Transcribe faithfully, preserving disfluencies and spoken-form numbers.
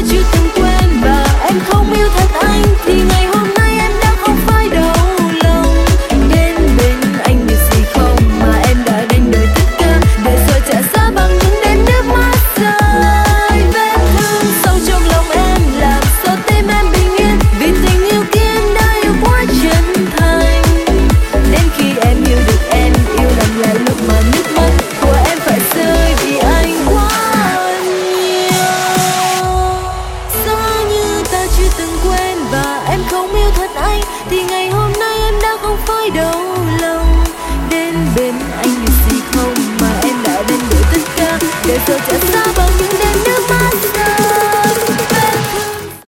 ta chưa từng quên và em không yêu thật anh thì ngày hôm nay em đã không phải đau lòng. Đến bên anh biết gì không mà em đã đánh đổi tất cả để rồi trả giá bằng những đêm nước mắt rơi. Vết thương sâu trong lòng em làm sao tim em bình yên vì tình yêu kia em đã yêu quá chân thành. Đến khi em yêu được em yêu lầm là lúc mà nước mắt của em phải rơi vì anh quá nhiều. Giá như ta chưa từng quên và em không yêu thật anh thì ngày hôm nay em đã không phải đau lòng. Đến bên anh biết gì không mà em đã đánh đổi tất cả để rồi trả giá bằng những